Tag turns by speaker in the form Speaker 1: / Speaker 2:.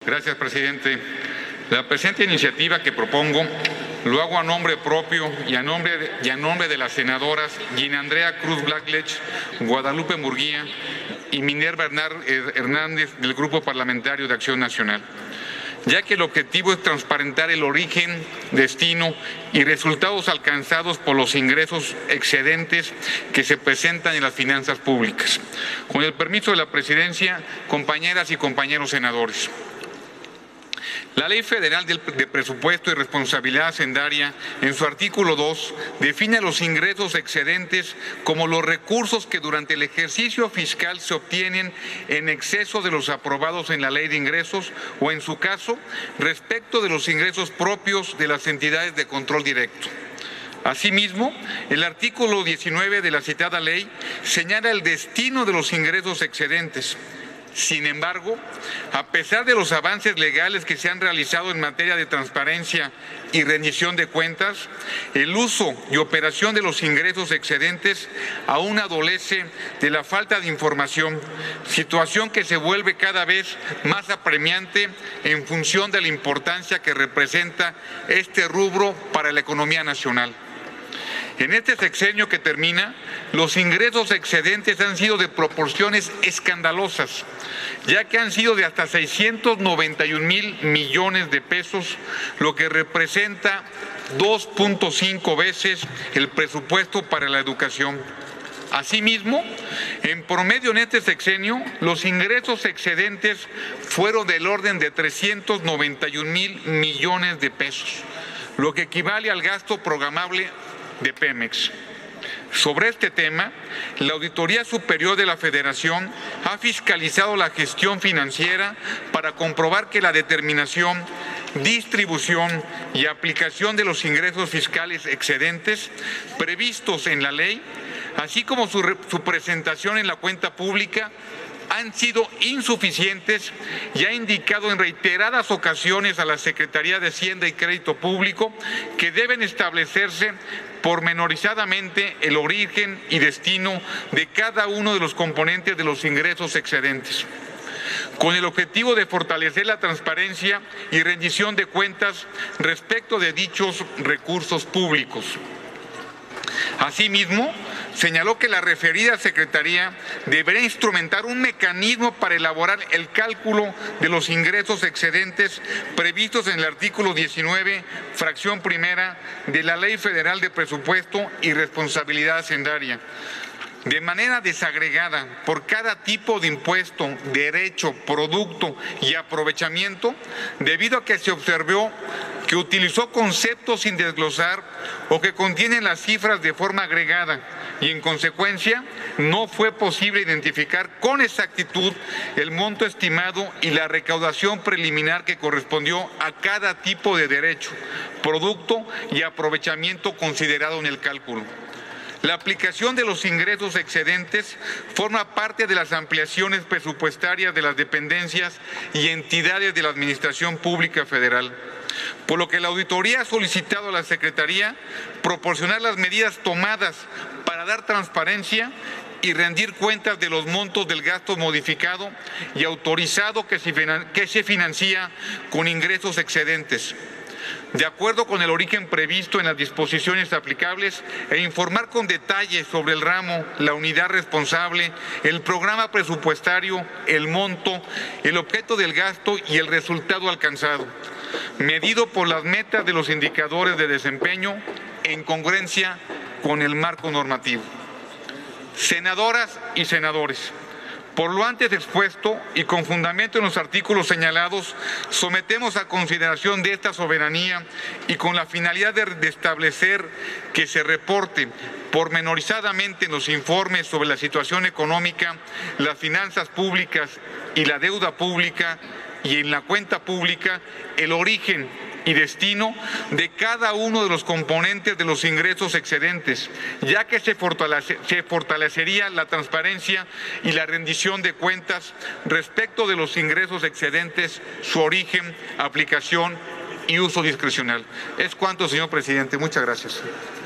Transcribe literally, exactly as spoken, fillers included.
Speaker 1: Gracias, presidente. La presente iniciativa que propongo lo hago a nombre propio y a nombre de, y a nombre de las senadoras Gina Andrea Cruz Blackledge, Guadalupe Murguía y Minerva Hernández del Grupo Parlamentario de Acción Nacional, ya que el objetivo es transparentar el origen, destino y resultados alcanzados por los ingresos excedentes que se presentan en las finanzas públicas. Con el permiso de la presidencia, compañeras y compañeros senadores. La Ley Federal de Presupuesto y Responsabilidad Hacendaria, en su artículo dos, define los ingresos excedentes como los recursos que durante el ejercicio fiscal se obtienen en exceso de los aprobados en la Ley de Ingresos o, en su caso, respecto de los ingresos propios de las entidades de control directo. Asimismo, el artículo diecinueve de la citada ley señala el destino de los ingresos excedentes. Sin embargo, a pesar de los avances legales que se han realizado en materia de transparencia y rendición de cuentas, el uso y operación de los ingresos excedentes aún adolece de la falta de información, situación que se vuelve cada vez más apremiante en función de la importancia que representa este rubro para la economía nacional. En este sexenio que termina, los ingresos excedentes han sido de proporciones escandalosas, ya que han sido de hasta seiscientos noventa y un mil millones de pesos, lo que representa dos punto cinco veces el presupuesto para la educación. Asimismo, en promedio en este sexenio, los ingresos excedentes fueron del orden de trescientos noventa y un mil millones de pesos, lo que equivale al gasto programable de Pemex. Sobre este tema, la Auditoría Superior de la Federación ha fiscalizado la gestión financiera para comprobar que la determinación, distribución y aplicación de los ingresos fiscales excedentes previstos en la ley, así como su, su presentación en la cuenta pública, han sido insuficientes y ha indicado en reiteradas ocasiones a la Secretaría de Hacienda y Crédito Público que deben establecerse pormenorizadamente el origen y destino de cada uno de los componentes de los ingresos excedentes, con el objetivo de fortalecer la transparencia y rendición de cuentas respecto de dichos recursos públicos. Asimismo, señaló que la referida Secretaría deberá instrumentar un mecanismo para elaborar el cálculo de los ingresos excedentes previstos en el artículo diecinueve, fracción primera, de la Ley Federal de Presupuesto y Responsabilidad Hacendaria, de manera desagregada por cada tipo de impuesto, derecho, producto y aprovechamiento, debido a que se observó que utilizó conceptos sin desglosar o que contienen las cifras de forma agregada y, en consecuencia, no fue posible identificar con exactitud el monto estimado y la recaudación preliminar que correspondió a cada tipo de derecho, producto y aprovechamiento considerado en el cálculo. La aplicación de los ingresos excedentes forma parte de las ampliaciones presupuestarias de las dependencias y entidades de la Administración Pública Federal, por lo que la auditoría ha solicitado a la Secretaría proporcionar las medidas tomadas para dar transparencia y rendir cuentas de los montos del gasto modificado y autorizado que se, que se financia con ingresos excedentes, de acuerdo con el origen previsto en las disposiciones aplicables, e informar con detalle sobre el ramo, la unidad responsable, el programa presupuestario, el monto, el objeto del gasto y el resultado alcanzado, medido por las metas de los indicadores de desempeño en congruencia con el marco normativo. Senadoras y senadores, por lo antes expuesto y con fundamento en los artículos señalados, sometemos a consideración de esta soberanía y con la finalidad de establecer que se reporte pormenorizadamente en los informes sobre la situación económica, las finanzas públicas y la deuda pública y en la cuenta pública el origen y destino de cada uno de los componentes de los ingresos excedentes, ya que se, fortalece, se fortalecería la transparencia y la rendición de cuentas respecto de los ingresos excedentes, su origen, aplicación y uso discrecional. Es cuanto, señor presidente. Muchas gracias.